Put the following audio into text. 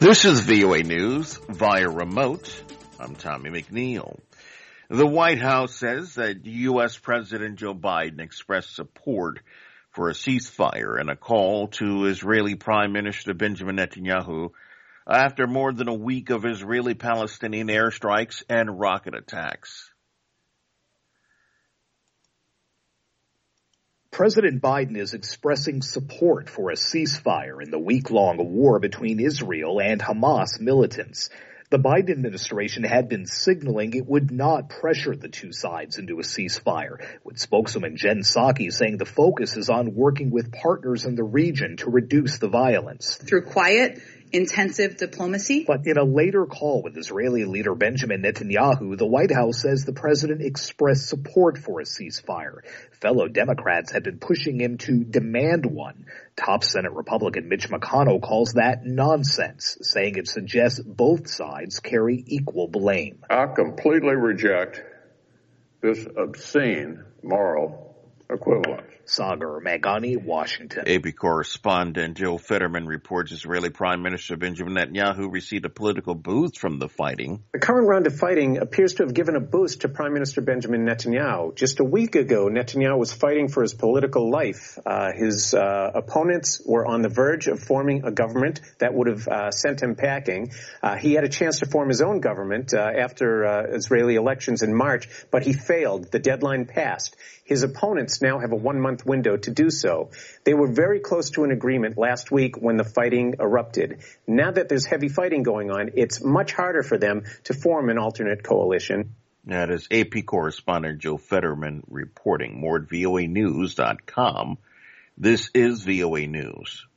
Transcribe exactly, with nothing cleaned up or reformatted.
This is V O A News via remote. I'm Tommy McNeil. The White House says that U S. President Joe Biden expressed support for a ceasefire and a call to Israeli Prime Minister Benjamin Netanyahu after more than a week of Israeli-Palestinian airstrikes and rocket attacks. President Biden is expressing support for a ceasefire in the week-long war between Israel and Hamas militants. The Biden administration had been signaling it would not pressure the two sides into a ceasefire, with spokeswoman Jen Psaki saying the focus is on working with partners in the region to reduce the violence. Through quiet, intensive diplomacy. But in a later call with Israeli leader Benjamin Netanyahu, the White House says the president expressed support for a ceasefire. Fellow Democrats had been pushing him to demand one. Top Senate Republican Mitch McConnell calls that nonsense, saying it suggests both sides carry equal blame. I completely reject this obscene moral equivalence. Sagar Magani, Washington. A P correspondent Joe Fetterman reports Israeli Prime Minister Benjamin Netanyahu received a political boost from the fighting. The current round of fighting appears to have given a boost to Prime Minister Benjamin Netanyahu. Just a week ago, Netanyahu was fighting for his political life. Uh, his uh, opponents were on the verge of forming a government that would have uh, sent him packing. Uh, he had a chance to form his own government uh, after uh, Israeli elections in March, but he failed. The deadline passed. His opponents now have a one-month window to do so. They were very close to an agreement last week when the fighting erupted. Now that there's heavy fighting going on, it's much harder for them to form an alternate coalition. That is A P correspondent Joe Fetterman reporting. More at V O A news dot com. This is V O A News.